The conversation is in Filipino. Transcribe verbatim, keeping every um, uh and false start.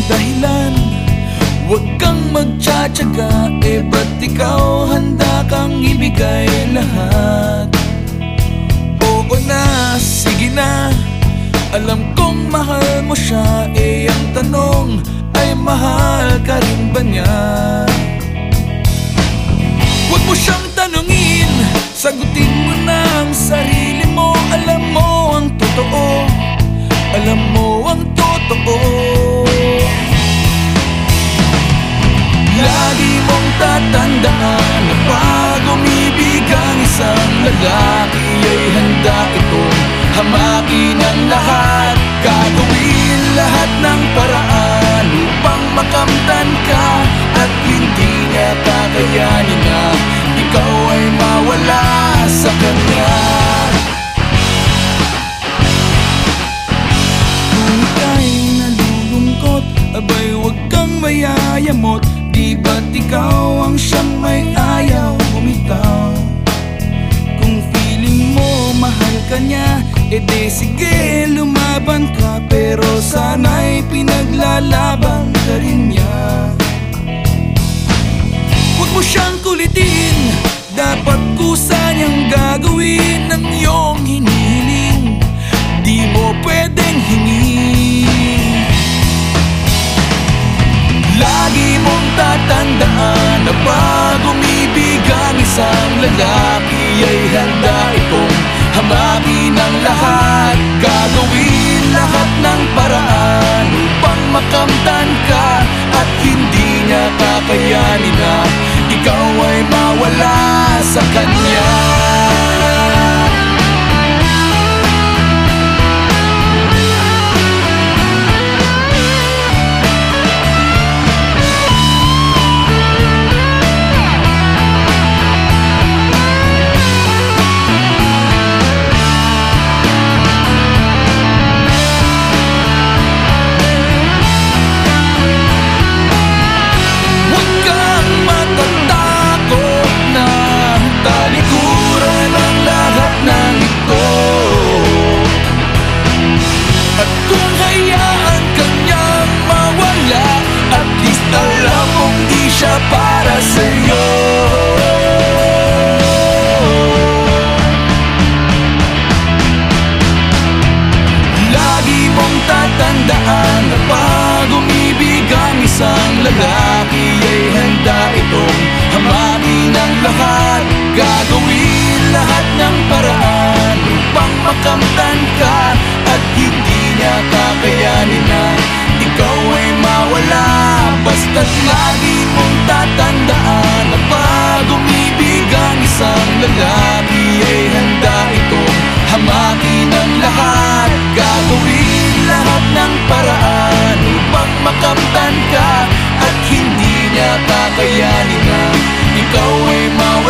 dahilan. Huwag kang magtsatsaga, eh ba't ikaw handa kang ibigay lahat? Oo na, sige na, alam kong mahal mo siya, eh ang tanong ay mahal ka rin ba niya? Huwag mo siyang tanungin, sagutin mo na ang sarili mo. Alam mo ang totoo, alam mo ang totoo. Lagi mong tatandaan na pag umibig ang isang lalaki ay handa itong hamakin ang lahat. Gagawin lahat ng paraan upang makamtan ka, at hindi niya kakayanin na ikaw ay mawala sa kanya. Kung ika'y nalulungkot, abay huwag kang mayayamot. Di ba't ikaw ang siyang may ayaw bumitaw? Kung feeling mo mahal ka niya, edi sige lumaban ka, pero sana'y pinaglalaban ka rin niya. Huwag mo siyang kulitin, dapat kusa niyang gagawin ang iyong hinihiling. Di mo pwedeng hingin. Lagi mong tatandaan na pag umibig ang isang lalaki ay handa itong hamakin ang lahat. Gagawin lahat ng paraan upang makamtan ka, at hindi niya kakayanin na ikaw ay mawala sa kanya. Para sa'yo, lagi mong tatandaan na pag umibig ang isang lalaki ay handa itong hamakin ang lahat. Gagawin lahat ng paraan upang makamtan ka, at hindi niya kakayanin na ikaw ay mawala. Basta't lagi mong tatandaan na pag umibig ang isang lalaki ay handa itong hamakin ang lahat. Gagawin lahat ng paraan upang makamtan ka, at hindi niya kakayanin na ikaw ay mawala.